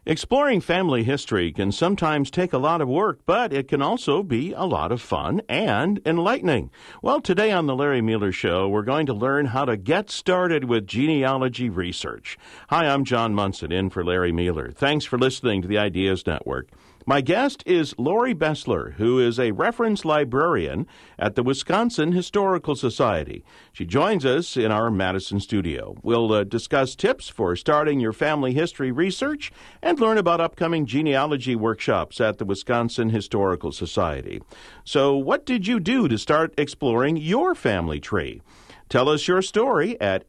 Exploring family history can sometimes take a lot of work, but it can also be a lot of fun and enlightening. Well, today on The Larry Mueller Show, we're going to learn how to get started with genealogy research. Hi, I'm John Munson, in for Larry Mueller. Thanks for listening to the Ideas Network. My guest is Lori Bessler, who is a reference librarian at the Wisconsin Historical Society. She joins us in our Madison studio. We'll discuss tips for starting your family history research and learn about upcoming genealogy workshops at the Wisconsin Historical Society. So, what did you do to start exploring your family tree? Tell us your story at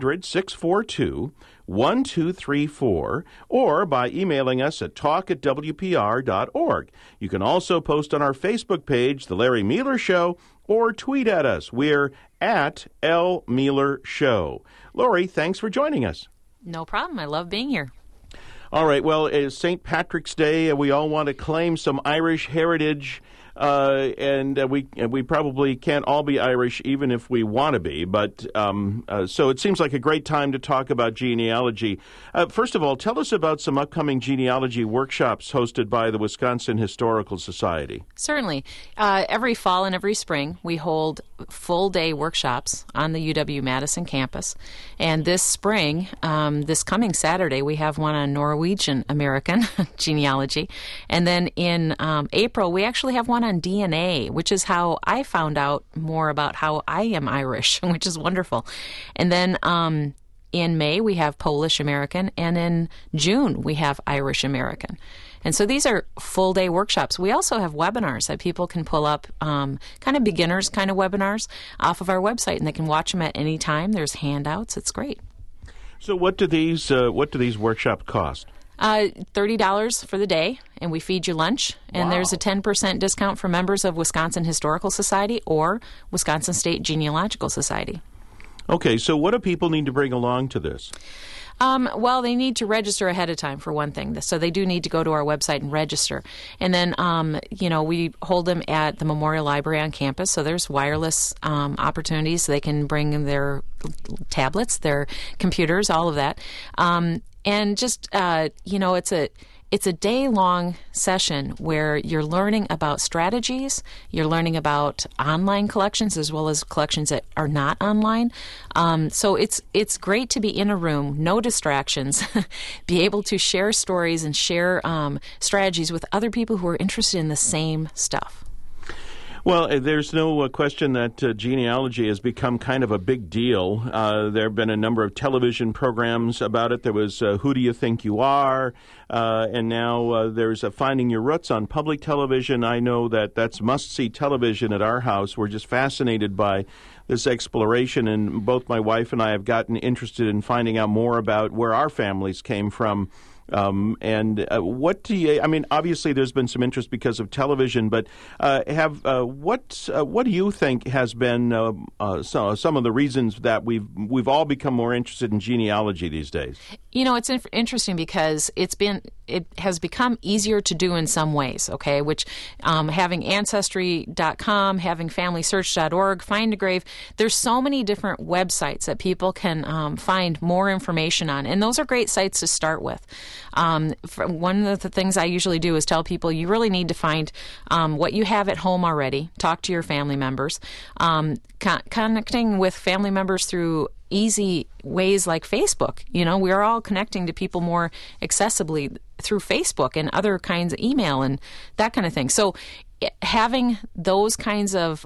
800-642-1234 or by emailing us at talk@wpr.org. You can also post on our Facebook page, The Larry Mueller Show, or tweet at us. We're at L. Mueller Show. Lori, thanks for joining us. No problem. I love being here. All right. Well, it's St. Patrick's Day, and we all want to claim some Irish heritage. And we probably can't all be Irish, even if we want to be. But so it seems like a great time to talk about genealogy. First of all, tell us about some upcoming genealogy workshops hosted by the Wisconsin Historical Society. Certainly. Every fall and every spring, we hold full-day workshops on the UW-Madison campus. And this spring, this coming Saturday, we have one on Norwegian-American genealogy. And then in April, we actually have one on DNA, which is how I found out more about how I am Irish, which is wonderful. And then in May, we have Polish American, and in June, we have Irish American. And so these are full-day workshops. We also have webinars that people can pull up, kind of beginners kind of webinars off of our website, and they can watch them at any time. There's handouts. It's great. So what do these workshops cost? $30 for the day, and we feed you lunch. And Wow. There's a 10% discount for members of Wisconsin Historical Society or Wisconsin State Genealogical Society. Okay, so what do people need to bring along to this? Well, they need to register ahead of time, for one thing. So they do need to go to our website and register. And then, we hold them at the Memorial Library on campus. So there's wireless opportunities. So they can bring their tablets, their computers, all of that. And just, it's a day-long session where you're learning about strategies, you're learning about online collections as well as collections that are not online. So it's great to be in a room, no distractions, be able to share stories and share strategies with other people who are interested in the same stuff. Well, there's no question that genealogy has become kind of a big deal. There have been a number of television programs about it. There was Who Do You Think You Are? And now there's Finding Your Roots on public television. I know that's must-see television at our house. We're just fascinated by this exploration, and both my wife and I have gotten interested in finding out more about where our families came from. What do you? I mean, obviously, there's been some interest because of television, but what do you think has been some of the reasons that we've all become more interested in genealogy these days? You know, it's interesting because it has become easier to do in some ways. Okay, which having Ancestry.com, having FamilySearch.org, Find a Grave. There's so many different websites that people can find more information on, and those are great sites to start with. One of the things I usually do is tell people you really need to find what you have at home already. Talk to your family members. Connecting with family members through easy ways like Facebook. You know, we're all connecting to people more accessibly through Facebook and other kinds of email and that kind of thing. So having those kinds of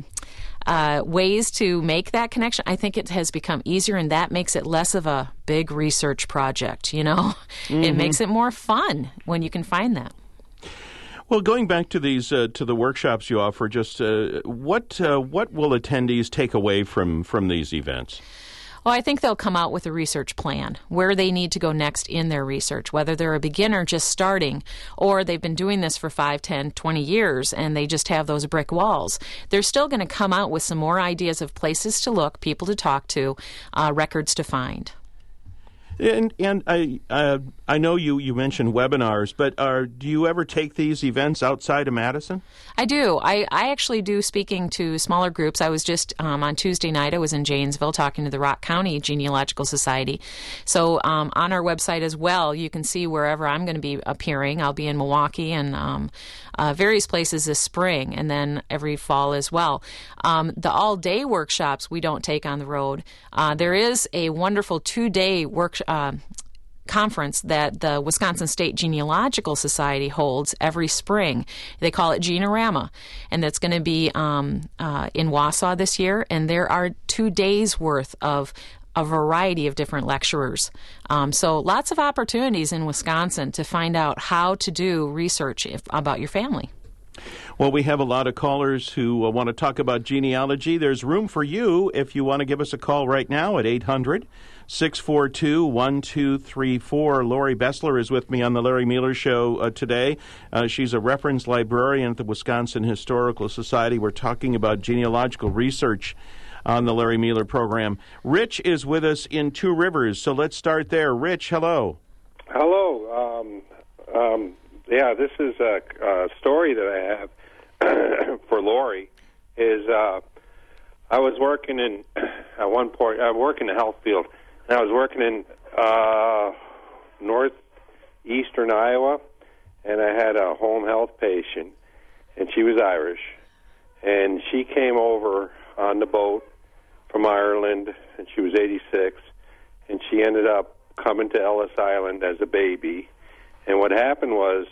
ways to make that connection, I think it has become easier, and that makes it less of a big research project, you know? Mm-hmm. It makes it more fun when you can find that. Well, going back to these to the workshops you offer, just what will attendees take away from these events? Well, I think they'll come out with a research plan, where they need to go next in their research, whether they're a beginner just starting or they've been doing this for 5, 10, 20 years and they just have those brick walls. They're still going to come out with some more ideas of places to look, people to talk to, records to find. And I know you mentioned webinars, but do you ever take these events outside of Madison? I do. I actually do speaking to smaller groups. I was just on Tuesday night, I was in Janesville talking to the Rock County Genealogical Society. So on our website as well, you can see wherever I'm going to be appearing. I'll be in Milwaukee and various places this spring, and then every fall as well. The all-day workshops we don't take on the road. There is a wonderful 2-day conference that the Wisconsin State Genealogical Society holds every spring. They call it Genorama, and that's going to be in Wausau this year, and there are 2 days worth of a variety of different lecturers. So lots of opportunities in Wisconsin to find out how to do research about your family. Well, we have a lot of callers who want to talk about genealogy. There's room for you if you want to give us a call right now at 800-642-1234. Lori Bessler is with me on the Larry Mueller Show today. She's a reference librarian at the Wisconsin Historical Society. We're talking about genealogical research on the Larry Mueller program. Rich is with us in Two Rivers, so let's start there. Rich, hello. Hello. This is a story that I have for Lori. I was working in, at one point, I work in the health field, and I was working in northeastern Iowa, and I had a home health patient, and she was Irish, and she came over on the boat from Ireland, and she was 86, and she ended up coming to Ellis Island as a baby. And what happened was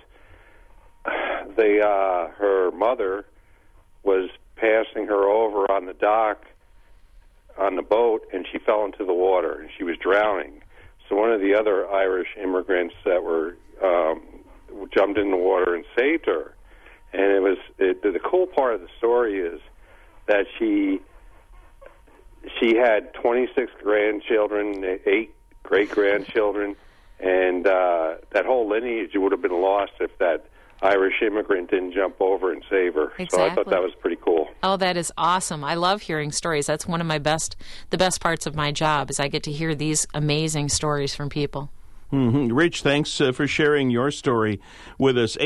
her mother was passing her over on the dock on the boat, and she fell into the water, and she was drowning. So one of the other Irish immigrants that were jumped in the water and saved her. And the cool part of the story is that she had 26 grandchildren, 8 great-grandchildren, and that whole lineage would have been lost if that Irish immigrant didn't jump over and save her. Exactly. So I thought that was pretty cool. Oh, that is awesome. I love hearing stories. That's one of the best parts of my job is I get to hear these amazing stories from people. Mm-hmm. Rich, thanks for sharing your story with us.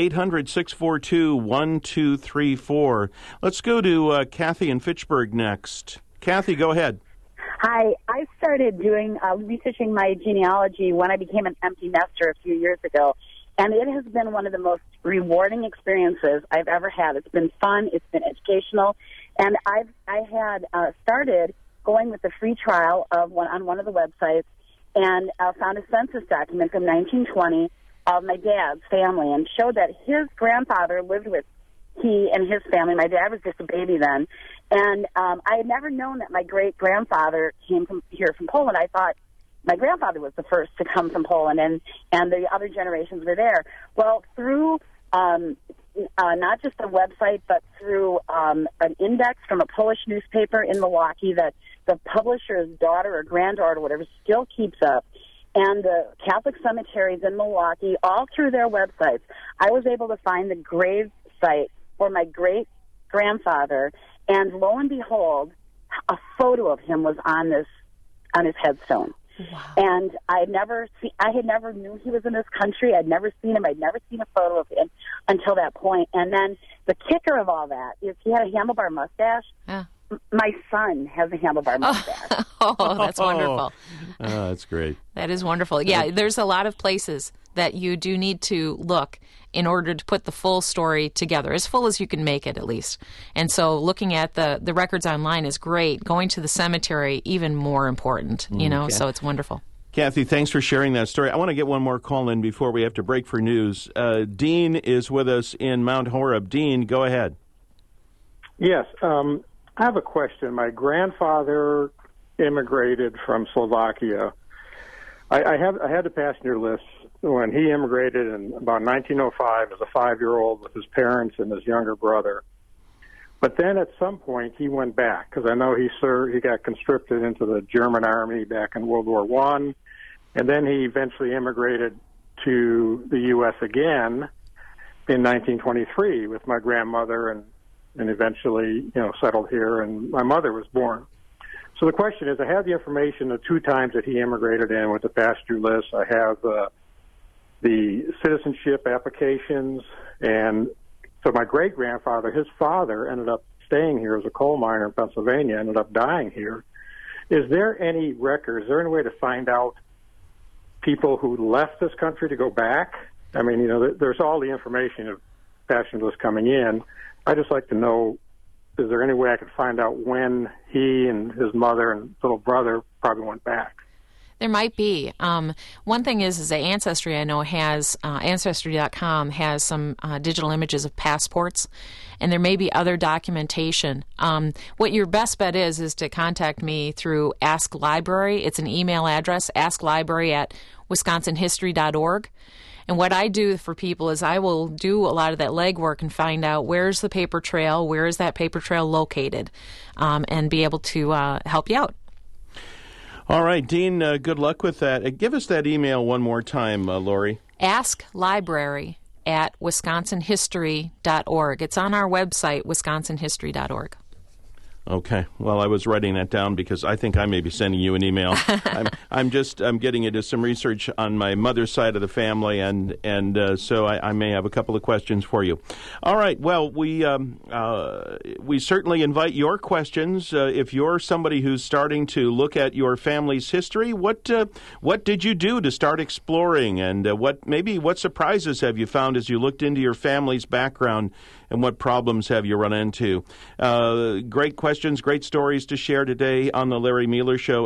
800-642-1234. Let's go to Kathy in Fitchburg next. Kathy, go ahead. Hi. I started researching my genealogy when I became an empty nester a few years ago, and it has been one of the most rewarding experiences I've ever had. It's been fun. It's been educational, and I had started going with the free trial on one of the websites, and found a census document from 1920 of my dad's family, and showed that his grandfather lived with he and his family. My dad was just a baby then. And I had never known that my great-grandfather came from Poland. I thought my grandfather was the first to come from Poland, and the other generations were there. Well, through not just the website, but through an index from a Polish newspaper in Milwaukee that the publisher's daughter or granddaughter or whatever still keeps up, and the Catholic cemeteries in Milwaukee, all through their websites, I was able to find the grave site for my great-grandfather. And lo and behold, a photo of him was on his headstone. Wow. And I had never knew he was in this country. I'd never seen him. I'd never seen a photo of him until that point. And then the kicker of all that is he had a handlebar mustache. Yeah. My son has a handlebar mustache. Oh, that's wonderful. Oh, that's great. That is wonderful. Yeah, there's a lot of places that you do need to look in order to put the full story together, as full as you can make it at least. And so looking at the records online is great. Going to the cemetery, even more important, so it's wonderful. Kathy, thanks for sharing that story. I want to get one more call in before we have to break for news. Dean is with us in Mount Horeb. Dean, go ahead. Yes, I have a question. My grandfather immigrated from Slovakia. I had the passenger list when he immigrated in about 1905 as a 5-year-old with his parents and his younger brother. But then at some point he went back, because I know he got conscripted into the German army back in World War I, and then he eventually immigrated to the U.S. again in 1923 with my grandmother and eventually settled here, and my mother was born. So the question is, I have the information the 2 times that he immigrated in with the past due list. I have the citizenship applications, and so my great-grandfather, his father, ended up staying here as a coal miner in Pennsylvania, ended up dying here. Is there any record, is there any way to find out people who left this country to go back? I mean, there's all the information of passion list coming in. I'd just like to know, is there any way I could find out when he and his mother and little brother probably went back? There might be. One thing is that Ancestry, I know, has, Ancestry.com has some digital images of passports, and there may be other documentation. What your best bet is to contact me through Ask Library. It's an email address, asklibrary@wisconsinhistory.org. And what I do for people is I will do a lot of that legwork and find out where's the paper trail, where is that paper trail located, and be able to help you out. All right, Dean, good luck with that. Give us that email one more time, Lori. asklibrary@wisconsinhistory.org. It's on our website, wisconsinhistory.org. Okay. Well, I was writing that down because I think I may be sending you an email. I'm getting into some research on my mother's side of the family, and so I may have a couple of questions for you. All right. Well, we certainly invite your questions. If you're somebody who's starting to look at your family's history, what did you do to start exploring, and what surprises have you found as you looked into your family's background? And what problems have you run into? Great questions, great stories to share today on the Larry Mueller Show,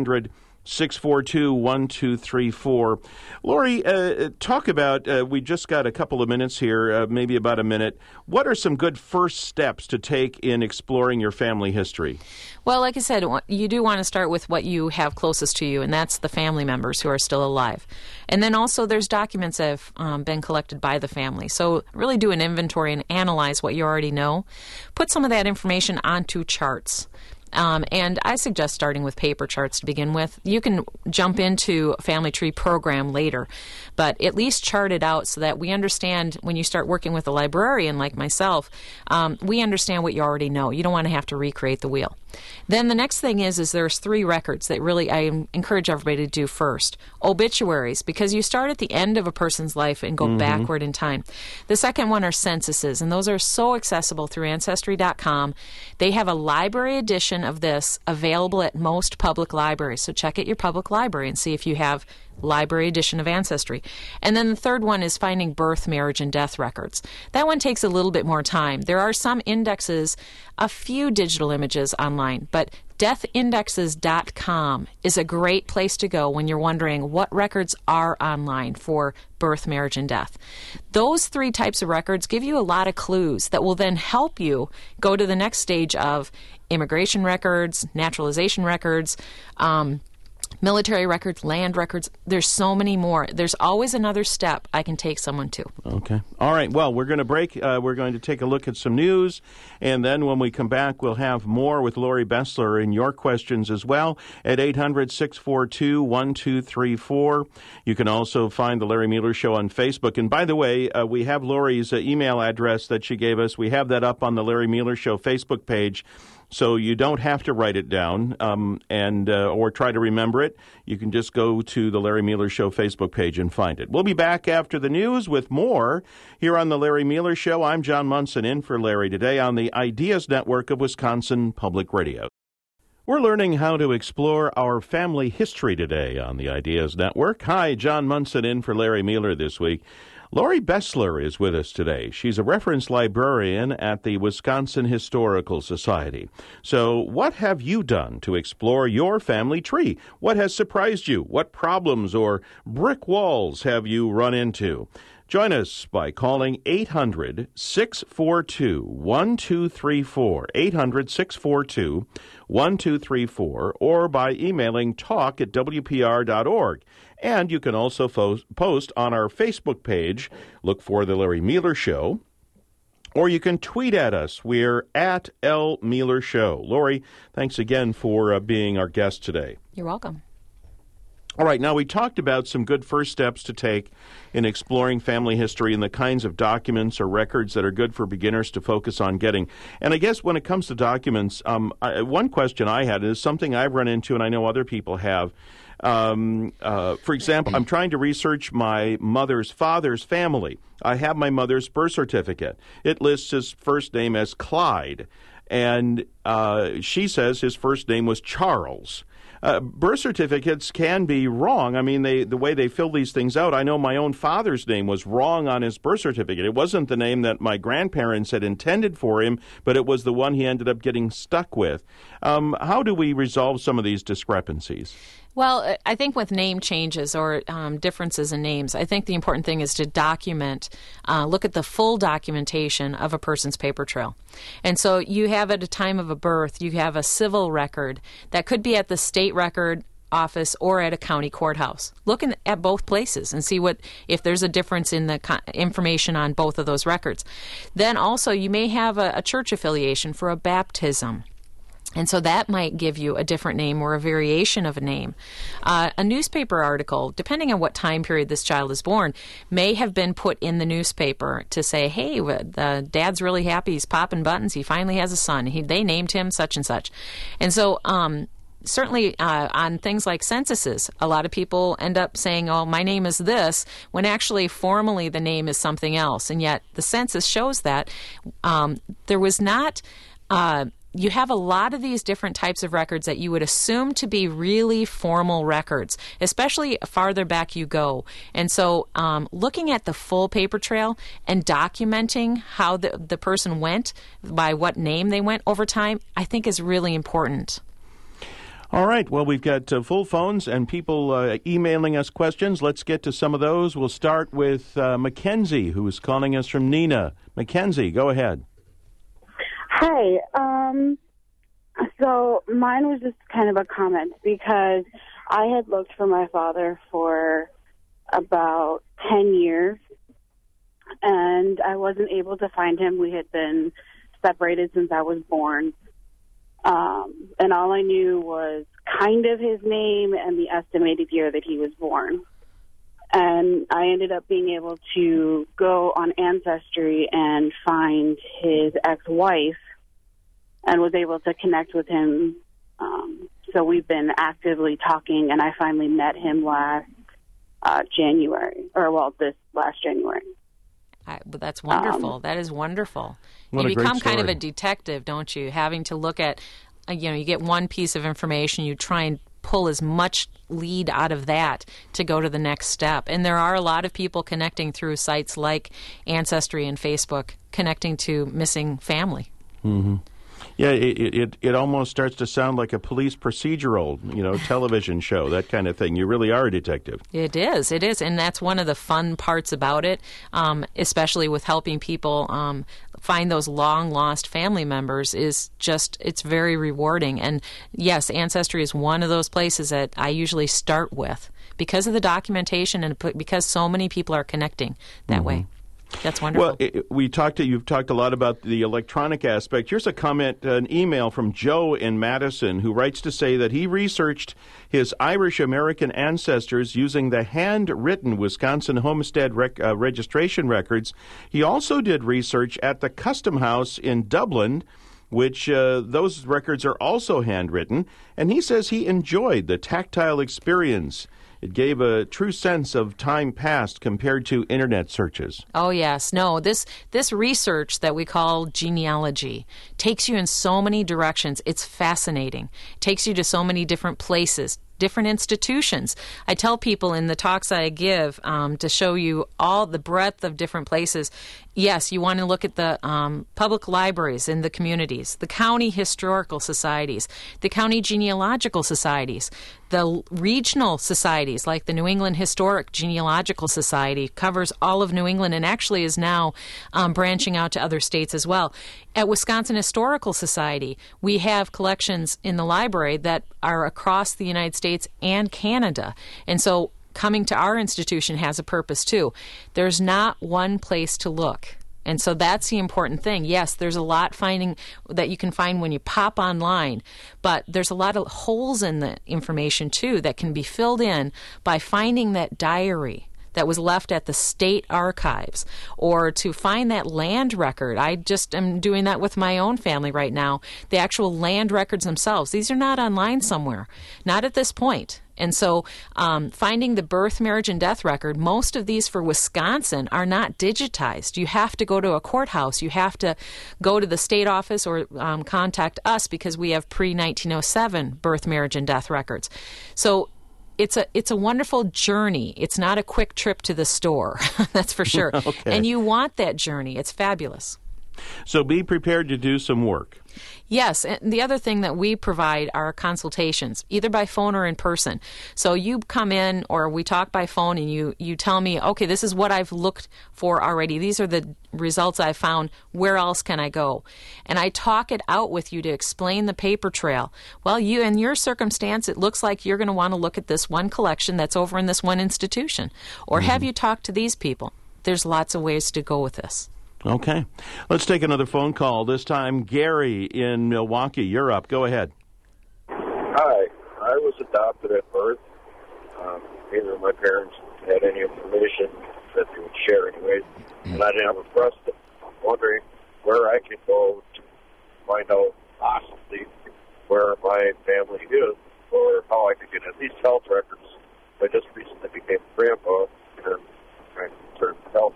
800-642-1234. Lori, talk about, we just got a couple of minutes here, maybe about a minute. What are some good first steps to take in exploring your family history? Well, like I said, you do want to start with what you have closest to you, and that's the family members who are still alive. And then also there's documents that have been collected by the family. So really do an inventory and analyze what you already know. Put some of that information onto charts. And I suggest starting with paper charts to begin with. You can jump into a family tree program later, but at least chart it out so that we understand when you start working with a librarian like myself, we understand what you already know. You don't want to have to recreate the wheel. Then the next thing is there's 3 records that really I encourage everybody to do first. Obituaries, because you start at the end of a person's life and go backward in time. The second one are censuses, and those are so accessible through Ancestry.com. They have a library edition of this available at most public libraries. So check at your public library and see if you have library edition of Ancestry. And then the third one is finding birth, marriage, and death records. That one takes a little bit more time. There are some indexes, a few digital images online, but deathindexes.com is a great place to go when you're wondering what records are online for birth, marriage, and death. Those 3 types of records give you a lot of clues that will then help you go to the next stage of immigration records, naturalization records, military records, land records. There's so many more. There's always another step I can take someone to. Okay. All right. Well, we're going to break. We're going to take a look at some news, and then when we come back, we'll have more with Lori Bessler and your questions as well at 800-642-1234. You can also find the Larry Mueller Show on Facebook. And by the way, we have Lori's email address that she gave us. We have that up on the Larry Mueller Show Facebook page. So you don't have to write it down or try to remember it. You can just go to the Larry Mueller Show Facebook page and find it. We'll be back after the news with more here on the Larry Mueller Show. I'm John Munson in for Larry today on the Ideas Network of Wisconsin Public Radio. We're learning how to explore our family history today on the Ideas Network. Hi, John Munson in for Larry Mueller this week. Lori Bessler is with us today. She's a reference librarian at the Wisconsin Historical Society. So what have you done to explore your family tree? What has surprised you? What problems or brick walls have you run into? Join us by calling 800-642-1234, 800-642-1234, or by emailing talk@wpr.org. And you can also post on our Facebook page. Look for The Larry Mueller Show. Or you can tweet at us. We're at L. Mueller Show. Lori, thanks again for being our guest today. You're welcome. All right, now we talked about some good first steps to take in exploring family history and the kinds of documents or records that are good for beginners to focus on getting. And I guess when it comes to documents, one question I had is something I've run into and I know other people have. For example, I'm trying to research my mother's father's family. I have my mother's birth certificate. It lists his first name as Clyde, and she says his first name was Charles. Birth certificates can be wrong. I mean, the way they fill these things out, I know my own father's name was wrong on his birth certificate. It wasn't the name that my grandparents had intended for him, but it was the one he ended up getting stuck with. How do we resolve some of these discrepancies? Well, I think with name changes or differences in names, I think the important thing is to document, look at the full documentation of a person's paper trail. And so you have at a time of a birth, you have a civil record that could be at the state record office or at a county courthouse. Look at both places and see if there's a difference in the information on both of those records. Then also you may have a church affiliation for a baptism. And so that might give you a different name or a variation of a name. A newspaper article, depending on what time period this child is born, may have been put in the newspaper to say, hey, the dad's really happy. He's popping buttons. He finally has a son. They named him such and such. And so certainly on things like censuses, a lot of people end up saying, oh, my name is this, when actually formally the name is something else. And yet the census shows that there was not... you have a lot of these different types of records that you would assume to be really formal records, especially farther back you go. And so looking at the full paper trail and documenting how the person went, by what name they went over time, I think is really important. All right. Well, we've got full phones and people emailing us questions. Let's get to some of those. We'll start with Mackenzie, who is calling us from Neenah. Mackenzie, go ahead. Hi. So mine was just kind of a comment because I had looked for my father for about 10 years and I wasn't able to find him. We had been separated since I was born. And all I knew was kind of his name and the estimated year that he was born. And I ended up being able to go on Ancestry and find his ex-wife and was able to connect with him. So we've been actively talking, and I finally met him last January, this last January. But that's wonderful. That is wonderful. What You a great become kind of story. a detective, don't you? Having to look at, you get one piece of information, you try and pull as much lead out of that to go to the next step. And there are a lot of people connecting through sites like Ancestry and Facebook, connecting to missing family. Mm-hmm. Yeah, it almost starts to sound like a police procedural, television show, that kind of thing. You really are a detective. It is. And that's one of the fun parts about it, especially with helping people find those long-lost family members, is just, it's very rewarding. And yes, Ancestry is one of those places that I usually start with because of the documentation and because so many people are connecting that way. That's wonderful. Well, you've talked a lot about the electronic aspect. Here's a comment, an email from Joe in Madison, who writes to say that he researched his Irish-American ancestors using the handwritten Wisconsin homestead registration records. He also did research at the Custom House in Dublin, which those records are also handwritten, and he says he enjoyed the tactile experience. It gave a true sense of time past compared to Internet searches. Oh, yes. No, this research that we call genealogy takes you in so many directions. It's fascinating. It takes you to so many different places, different institutions. I tell people in the talks I give to show you all the breadth of different places. Yes, you want to look at the public libraries in the communities, the county historical societies, the county genealogical societies, the regional societies like the New England Historic Genealogical Society covers all of New England and actually is now branching out to other states as well. At Wisconsin Historical Society, we have collections in the library that are across the United States and Canada. And so coming to our institution has a purpose too. There's not one place to look. And so that's the important thing. Yes, there's a lot finding that you can find when you pop online, but there's a lot of holes in the information too that can be filled in by finding that diary that was left at the state archives, or to find that land record. I just am doing that with my own family right now. The actual land records themselves, these are not online somewhere, not at this point. And so finding the birth, marriage, and death record, most of these for Wisconsin are not digitized. You have to go to a courthouse. You have to go to the state office or contact us because we have pre-1907 birth, marriage, and death records. So it's a wonderful journey. It's not a quick trip to the store, that's for sure. Okay. And you want that journey. It's fabulous. So be prepared to do some work. Yes, and the other thing that we provide are consultations, either by phone or in person. So you come in or we talk by phone and you tell me, okay, this is what I've looked for already. These are the results I've found. Where else can I go? And I talk it out with you to explain the paper trail. Well, you, in your circumstance, it looks like you're going to want to look at this one collection that's over in this one institution. Or have you talked to these people? There's lots of ways to go with this. Okay. Let's take another phone call. This time, Gary in Milwaukee. You're up. Go ahead. Hi. I was adopted at birth. Neither of my parents had any information that they would share anyways, and I didn't have a trust. I'm wondering where I could go to find out possibly where my family is, or how I could get at least health records. I just recently became a grandpa, and I'm trying to turn to health.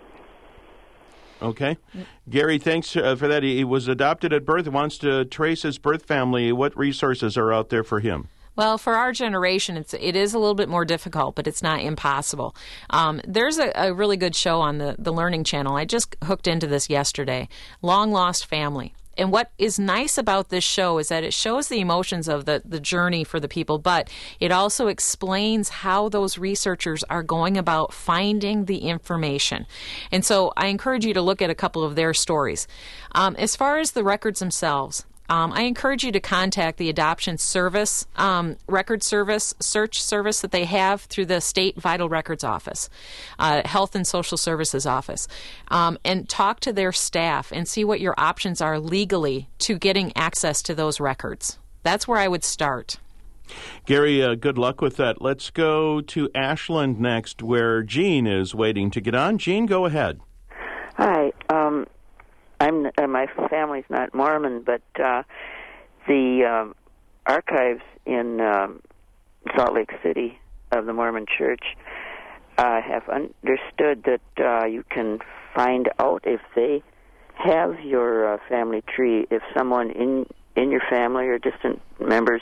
Okay. Gary, thanks for that. He was adopted at birth, wants to trace his birth family. What resources are out there for him? Well, for our generation, it is a little bit more difficult, but it's not impossible. There's a really good show on the Learning Channel. I just hooked into this yesterday, Long Lost Family. And what is nice about this show is that it shows the emotions of the journey for the people, but it also explains how those researchers are going about finding the information. And so I encourage you to look at a couple of their stories. As far as the records themselves, I encourage you to contact the adoption service, record service, search service that they have through the State Vital Records Office, Health and Social Services Office, and talk to their staff and see what your options are legally to getting access to those records. That's where I would start. Gary, good luck with that. Let's go to Ashland next, where Jean is waiting to get on. Jean, go ahead. Hi. My family's not Mormon, but the archives in Salt Lake City of the Mormon Church have understood that you can find out if they have your family tree, if someone in your family or distant members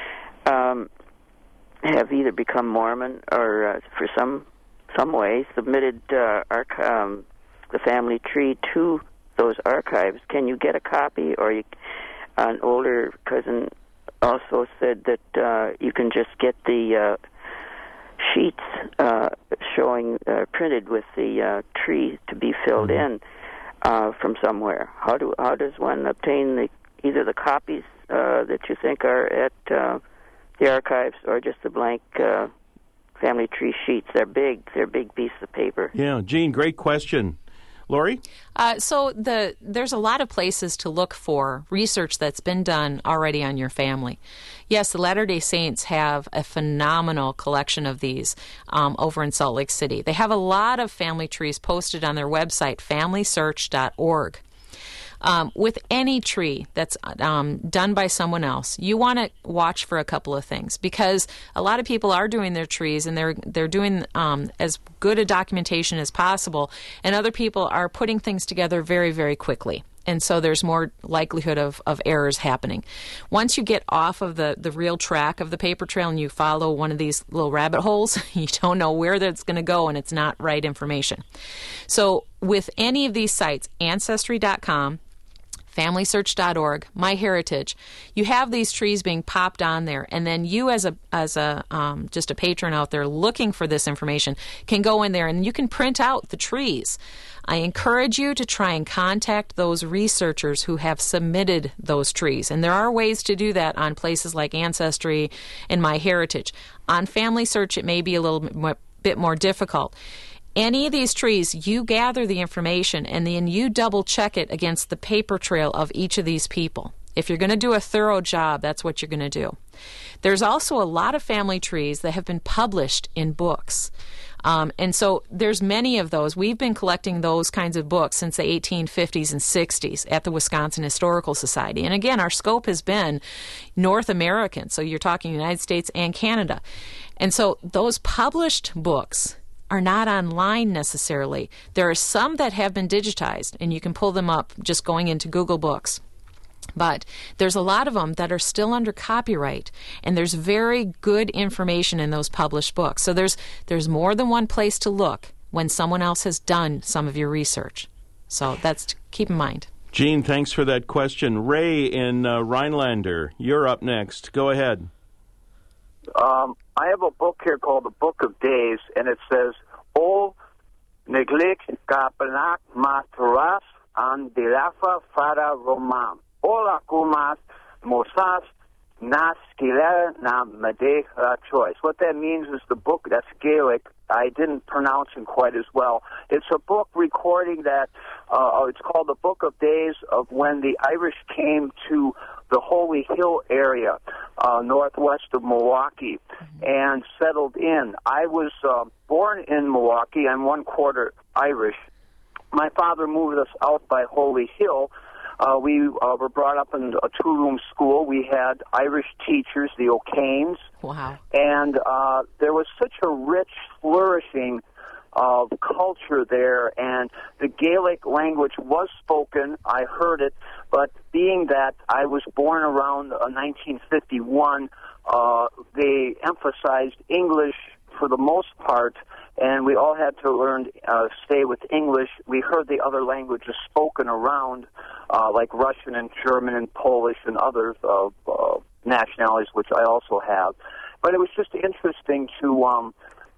have either become Mormon or for some way submitted the family tree to those archives. Can you get a copy? Or an older cousin also said that you can just get the sheets showing printed with the tree to be filled in from somewhere. How does one obtain either the copies that you think are at the archives or just the blank family tree sheets? They're big pieces of paper. Yeah, Jean, great question. Lori? So there's a lot of places to look for research that's been done already on your family. Yes, the Latter-day Saints have a phenomenal collection of these over in Salt Lake City. They have a lot of family trees posted on their website, familysearch.org. With any tree that's done by someone else, you want to watch for a couple of things, because a lot of people are doing their trees and they're doing as good a documentation as possible, and other people are putting things together very, very quickly. And so there's more likelihood of errors happening. Once you get off of the real track of the paper trail and you follow one of these little rabbit holes, you don't know where that's going to go and it's not right information. So with any of these sites, Ancestry.com, FamilySearch.org, MyHeritage, you have these trees being popped on there, and then you as a just a patron out there looking for this information can go in there and you can print out the trees. I encourage you to try and contact those researchers who have submitted those trees, and there are ways to do that on places like Ancestry and MyHeritage. On Family Search, it may be a little bit more difficult. Any of these trees, you gather the information and then you double check it against the paper trail of each of these people. If you're going to do a thorough job, that's what you're going to do. There's also a lot of family trees that have been published in books. And so there's many of those. We've been collecting those kinds of books since the 1850s and 60s at the Wisconsin Historical Society. And again, our scope has been North American, so you're talking United States and Canada. And so those published books are not online necessarily. There are some that have been digitized, and you can pull them up just going into Google Books. But there's a lot of them that are still under copyright, and there's very good information in those published books. So there's more than one place to look when someone else has done some of your research. So that's to keep in mind. Gene, thanks for that question. Ray in Rhinelander, you're up next. Go ahead. I have a book here called The Book of Days, and it says, O neglik kapanak matras an dirafa fara romam. Ola kumas mosas nas skile na medeha choice. What that means is the book, that's Gaelic. I didn't pronounce it quite as well. It's a book recording that, it's called The Book of Days of when the Irish came to the Holy Hill area, northwest of Milwaukee, and settled in. I was born in Milwaukee. I'm 1/4 Irish. My father moved us out by Holy Hill. We were brought up in a 2-room school. We had Irish teachers, the O'Kanes. Wow. And there was such a rich, flourishing of culture there, and the Gaelic language was spoken. I heard it, but being that I was born around 1951, they emphasized English for the most part, and we all had to learn, stay with English. We heard the other languages spoken around, like Russian and German and Polish and other nationalities, which I also have. But it was just interesting to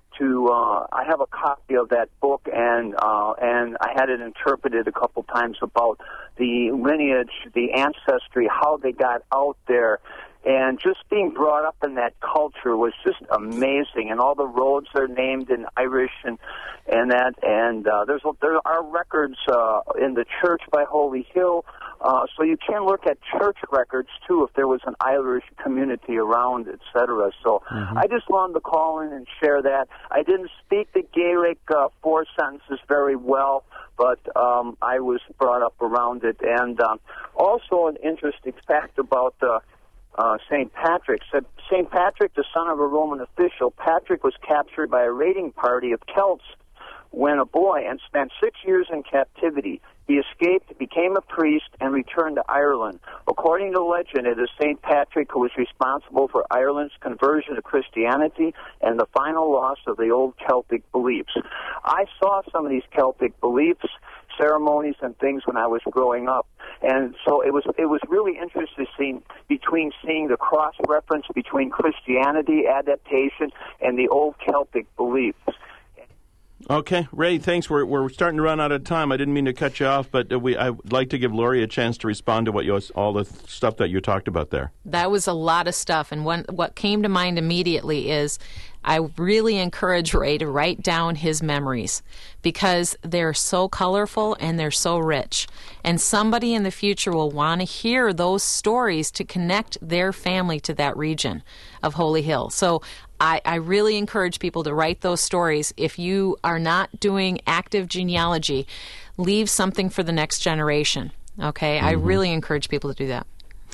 I have a copy of that book, and I had it interpreted a couple times about the lineage, the ancestry, how they got out there. And just being brought up in that culture was just amazing. And all the roads are named in Irish and that. And there are records in the church by Holy Hill. So you can look at church records, too, if there was an Irish community around, etc. So I just wanted to call in and share that. I didn't speak the Gaelic 4 sentences very well, but I was brought up around it. And also an interesting fact about St. Patrick. St. Patrick, the son of a Roman official, Patrick was captured by a raiding party of Celts when a boy and spent 6 years in captivity. He escaped, became a priest, and returned to Ireland. According to legend, it is St. Patrick who was responsible for Ireland's conversion to Christianity and the final loss of the old Celtic beliefs. I saw some of these Celtic beliefs, ceremonies, and things when I was growing up. And so it was really interesting between seeing the cross-reference between Christianity adaptation and the old Celtic beliefs. Okay, Ray, thanks. We're starting to run out of time. I didn't mean to cut you off, but I would like to give Lori a chance to respond to all the stuff that you talked about there. That was a lot of stuff, and what came to mind immediately is I really encourage Ray to write down his memories because they're so colorful and they're so rich. And somebody in the future will want to hear those stories to connect their family to that region of Holy Hill. So I really encourage people to write those stories. If you are not doing active genealogy, leave something for the next generation. Okay? I really encourage people to do that.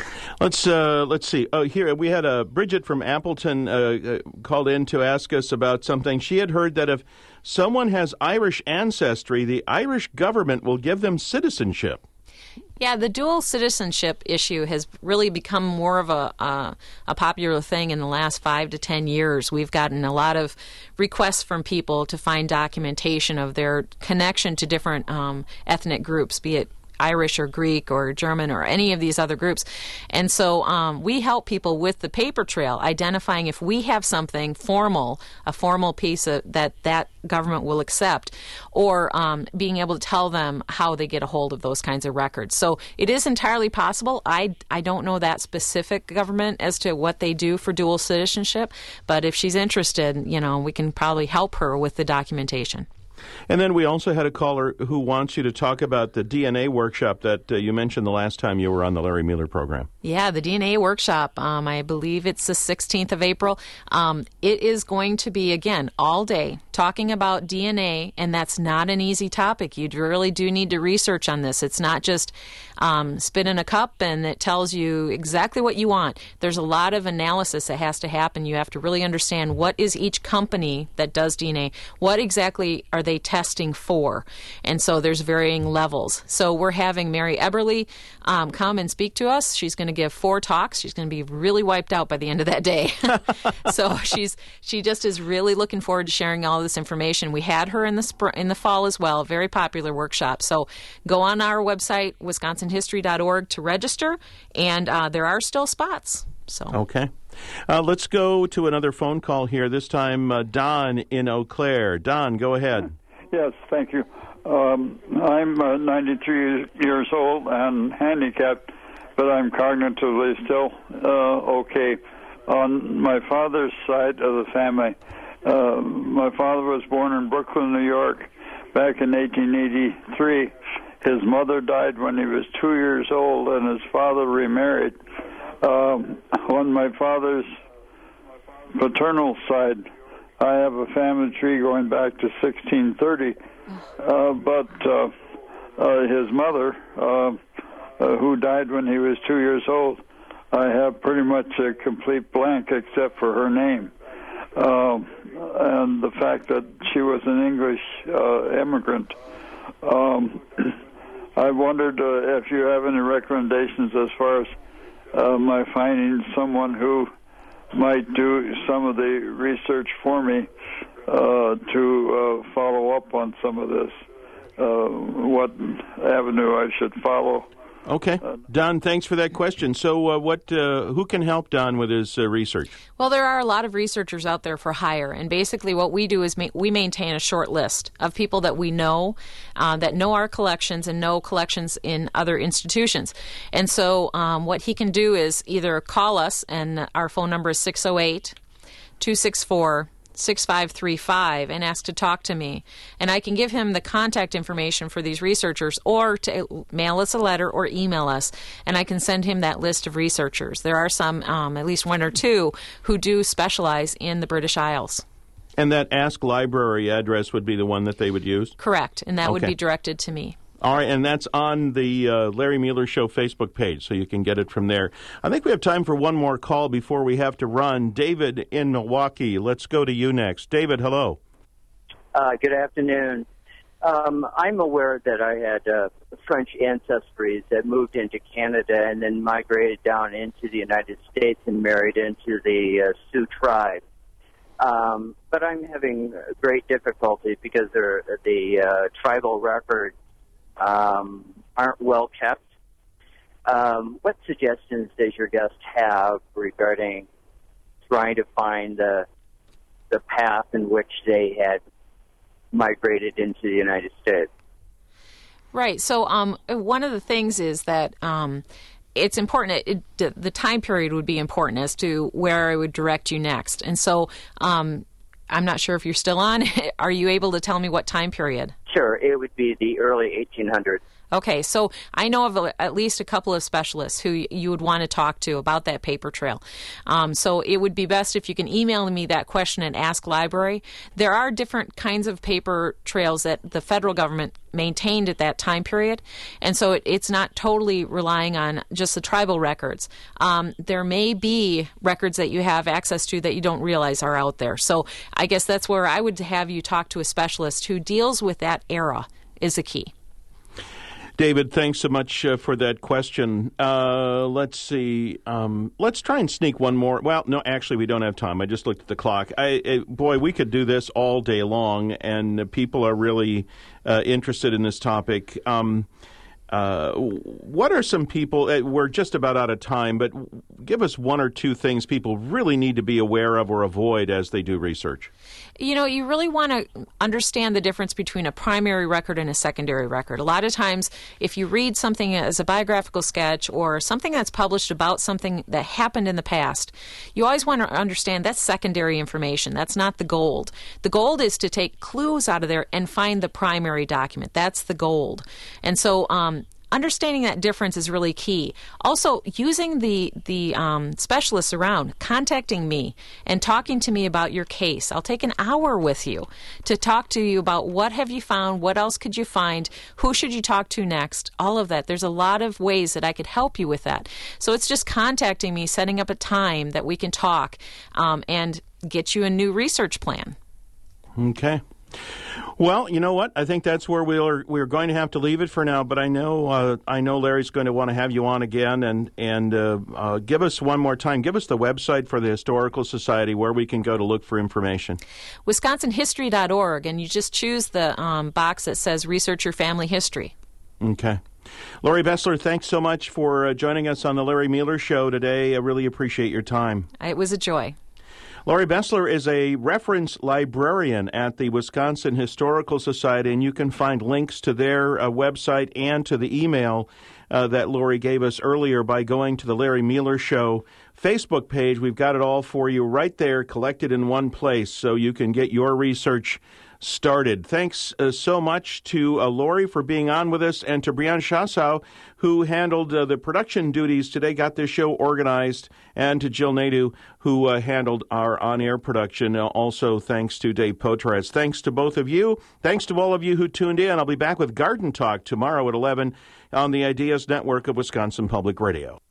Let's see. Oh, here we had Bridget from Appleton called in to ask us about something. She had heard that if someone has Irish ancestry, the Irish government will give them citizenship. Yeah, the dual citizenship issue has really become more of a popular thing in the last 5 to 10 years. We've gotten a lot of requests from people to find documentation of their connection to different ethnic groups, be it Irish or Greek or German or any of these other groups. And so we help people with the paper trail, identifying if we have something formal, a formal piece that government will accept, or being able to tell them how they get a hold of those kinds of records. So it is entirely possible. I don't know that specific government as to what they do for dual citizenship, but if she's interested, we can probably help her with the documentation. And then we also had a caller who wants you to talk about the DNA workshop that you mentioned the last time you were on the Larry Mueller program. Yeah, the DNA workshop. I believe it's the 16th of April. It is going to be, again, all day talking about DNA, and that's not an easy topic. You really do need to research on this. It's not just spit in a cup and it tells you exactly what you want. There's a lot of analysis that has to happen. You have to really understand what is each company that does DNA, what exactly are they testing for, and so there's varying levels. So we're having Mary Eberly come and speak to us. She's going to give 4 talks. She's going to be really wiped out by the end of that day. So she just is really looking forward to sharing all this information. We had her in the fall as well, a very popular workshop. So go on our website, wisconsinhistory.org, to register, and there are still spots. So okay. Let's go to another phone call here, this time Don in Eau Claire. Don, go ahead. Yes, thank you. I'm 93 years old and handicapped, but I'm cognitively still okay. On my father's side of the family, my father was born in Brooklyn, New York, back in 1883. His mother died when he was 2 years old, and his father remarried. On my father's paternal side, I have a family tree going back to 1630, but his mother, who died when he was 2 years old, I have pretty much a complete blank except for her name, and the fact that she was an English immigrant. I wondered if you have any recommendations as far as my finding someone who might do some of the research for me to follow up on some of this, what avenue I should follow. Okay. Don, thanks for that question. So who can help Don with his research? Well, there are a lot of researchers out there for hire, and basically what we do is we maintain a short list of people that we know, that know our collections and know collections in other institutions. And so what he can do is either call us, and our phone number is 608-264-6535, and ask to talk to me. And I can give him the contact information for these researchers, or to mail us a letter or email us, and I can send him that list of researchers. There are some, at least 1 or 2, who do specialize in the British Isles. And that Ask Library address would be the one that they would use? Correct, and that would be directed to me. All right, and that's on the Larry Mueller Show Facebook page, so you can get it from there. I think we have time for one more call before we have to run. David in Milwaukee, let's go to you next. David, hello. Good afternoon. I'm aware that I had French ancestries that moved into Canada and then migrated down into the United States and married into the Sioux tribe. But I'm having great difficulty because the tribal records aren't well kept. What suggestions does your guest have regarding trying to find the path in which they had migrated into the United States? Right. So one of the things is that it's important. The time period would be important as to where I would direct you next. And so I'm not sure if you're still on. Are you able to tell me what time period? Sure. It would be the early 1800s. Okay, so I know of at least a couple of specialists who you would want to talk to about that paper trail. So it would be best if you can email me that question at Ask Library. There are different kinds of paper trails that the federal government maintained at that time period, and so it's not totally relying on just the tribal records. There may be records that you have access to that you don't realize are out there. So I guess that's where I would have you talk to a specialist who deals with that era is the key. David, thanks so much for that question. Let's see. Let's try and sneak one more. Well, no, actually, we don't have time. I just looked at the clock. Boy, we could do this all day long, and people are really interested in this topic. What are some people, we're just about out of time, but give us one or two things people really need to be aware of or avoid as they do research. You know, you really want to understand the difference between a primary record and a secondary record. A lot of times, if you read something as a biographical sketch or something that's published about something that happened in the past, you always want to understand that's secondary information. That's not the gold. The gold is to take clues out of there and find the primary document. That's the gold. And so, understanding that difference is really key. Also, using the specialists around, contacting me and talking to me about your case. I'll take an hour with you to talk to you about what have you found, what else could you find, who should you talk to next, all of that. There's a lot of ways that I could help you with that. So it's just contacting me, setting up a time that we can talk and get you a new research plan. Okay. Well, you know what? I think that's where we're going to have to leave it for now. But I know Larry's going to want to have you on again and give us one more time. Give us the website for the Historical Society where we can go to look for information. WisconsinHistory.org, and you just choose the box that says Research Your Family History. Okay. Lori Besler, thanks so much for joining us on the Larry Mueller Show today. I really appreciate your time. It was a joy. Lori Besler is a reference librarian at the Wisconsin Historical Society, and you can find links to their website and to the email that Lori gave us earlier by going to the Larry Mueller Show Facebook page. We've got it all for you right there, collected in one place, so you can get your research started. Thanks so much to Lori for being on with us, and to Brianne Shasau, who handled the production duties today, got this show organized, and to Jill Nadeau, who handled our on-air production. Also, thanks to Dave Poitras. Thanks to both of you. Thanks to all of you who tuned in. I'll be back with Garden Talk tomorrow at 11 on the Ideas Network of Wisconsin Public Radio.